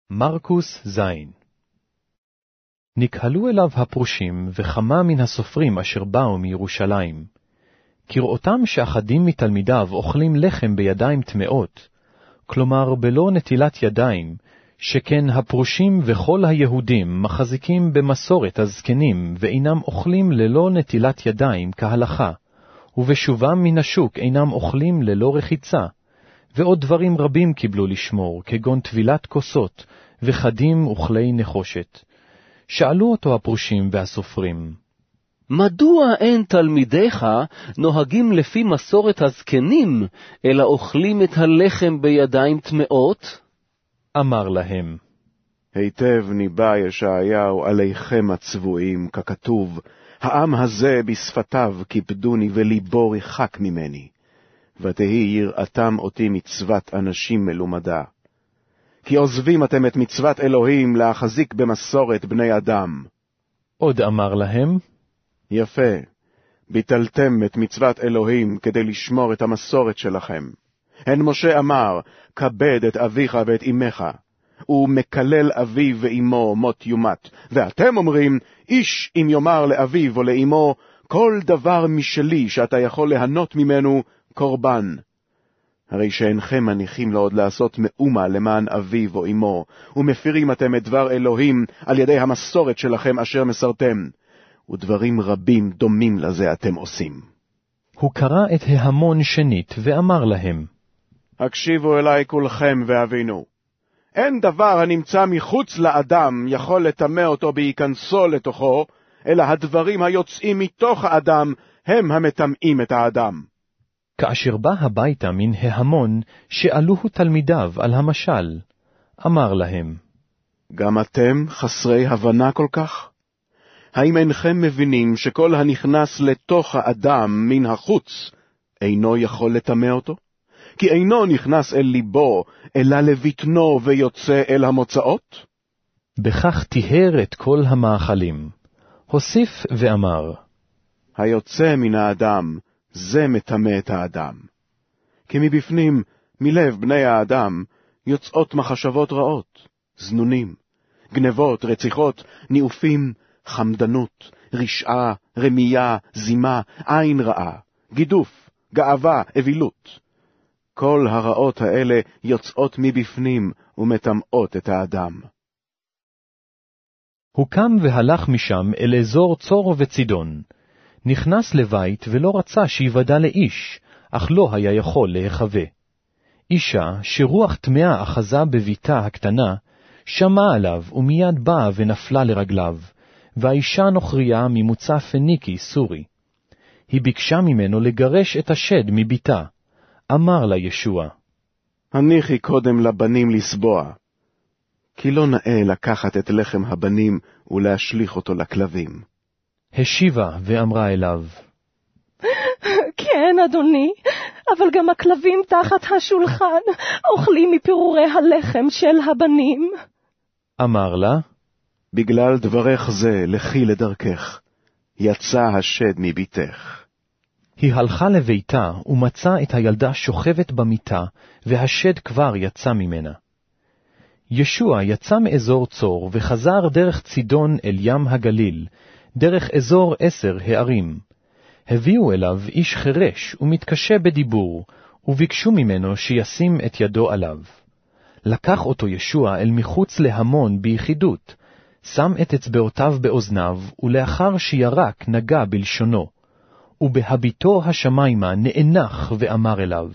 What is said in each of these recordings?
מרקוס זין. נקהלו אליו הפרושים וכמה מן הסופרים אשר באו מירושלים. כראותם שאחדים מתלמידיו אוכלים לחם בידיים טמאות, כלומר בלא נטילת ידיים, שכן הפרושים וכל היהודים מחזיקים במסורת הזקנים ואינם אוכלים ללא נטילת ידיים כהלכה, ובשובם מן השוק אינם אוכלים ללא רחיצה, ועוד דברים רבים קיבלו לשמור, כגון טבילת כוסות וחדים וכלי נחושת. שאלו אותו הפרושים והסופרים, מדוע אין תלמידיך נוהגים לפי מסורת הזקנים, אלא אוכלים את הלחם בידיים טמאות? אמר להם, היטב ניבא ישעיהו עליכם הצבועים, ככתוב, העם הזה בשפתיו כיבדוני וליבו רחק ממני, ותהי יראתם אותי מצוות אנשים מלומדה. כי עוזבים אתם את מצוות אלוהים להחזיק במסורת בני אדם. עוד אמר להם, יפה, ביטלתם את מצוות אלוהים כדי לשמור את המסורת שלכם. הן משה אמר, כבד את אביך ואת אמך, ומקלל אביו ואמו מות יומת. ואתם אומרים, איש אם יאמר לאביו או לאמו, כל דבר משלי שאתה יכול ליהנות ממנו, קורבן. הרי שאינכם מניחים לו עוד לעשות מאומה למען אביו או אמו, ומפירים אתם את דבר אלוהים על ידי המסורת שלכם אשר מסרתם. ודברים רבים דומים לזה אתם עושים. הוא קרא את ההמון שנית ואמר להם, הקשיבו אליי כולכם והבינו. אין דבר הנמצא מחוץ לאדם יכול לטמא אותו בהיכנסו לתוכו, אלא הדברים היוצאים מתוך האדם הם המטמאים את האדם. כאשר בא הביתה מן ההמון, שאלוהו תלמידיו על המשל. אמר להם, גם אתם חסרי הבנה כל כך? האם אינכם מבינים שכל הנכנס לתוך האדם מן החוץ, אינו יכול לטמא אותו? כי אינו נכנס אל ליבו, אלא לבטנו ויוצא אל המוצאות? בכך טיהר את כל המאכלים. הוסיף ואמר, היוצא מן האדם, זה מטמא את האדם. כי מבפנים, מלב בני האדם, יוצאות מחשבות רעות, זנונים, גנבות, רציחות, ניאופים, חמדנות, רשעה, רמייה, זימה, עין רעה, גידוף, גאווה, אבילות. כל הרעות האלה יוצאות מבפנים ומטמאות את האדם. הוא קם והלך משם אל אזור צור וצידון. נכנס לבית ולא רצה שיוודע לאיש, אך לא היה יכול להיחווה. אישה שרוח טמאה אחזה בביתה הקטנה, שמעה עליו ומיד באה ונפלה לרגליו, והאישה נוכריה ממוצא פניקי סורי. היא ביקשה ממנו לגרש את השד מביתה. אמר לה ישוע, הניחי קודם לבנים לסבוע, כי לא נאה לקחת את לחם הבנים ולהשליך אותו לכלבים. השיבה ואמרה אליו, כן, אדוני, אבל גם הכלבים תחת השולחן אוכלים מפירורי הלחם של הבנים. אמר לה, בגלל דברך זה לכי לדרכך, יצא השד מביתך. היא הלכה לביתה ומצאה את הילדה שוכבת במיטה, והשד כבר יצא ממנה. ישוע יצא מאזור צור וחזר דרך צידון אל ים הגליל, דרך אזור 10 הערים. הביאו אליו איש חרש ומתקשה בדיבור, וביקשו ממנו שישים את ידו עליו. לקח אותו ישוע אל מחוץ להמון ביחידות, שם את אצבעותיו באוזניו, ולאחר שירק נגע בלשונו, ובהביטו השמיימה נאנח ואמר אליו,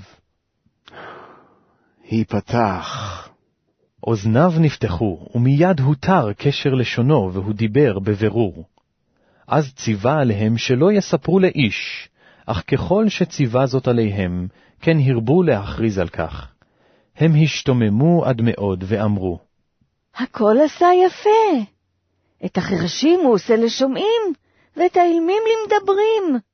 היפתח. אוזניו נפתחו, ומיד הותר קשר לשונו, והוא דיבר בבירור. אז ציווה עליהם שלא יספרו לאיש, אך ככל שציווה זאת עליהם, כן הרבו להכריז על כך. הם השתוממו עד מאוד ואמרו, הכל עשה יפה. את החרשים הוא עושה לשומעים, ואת האילמים למדברים.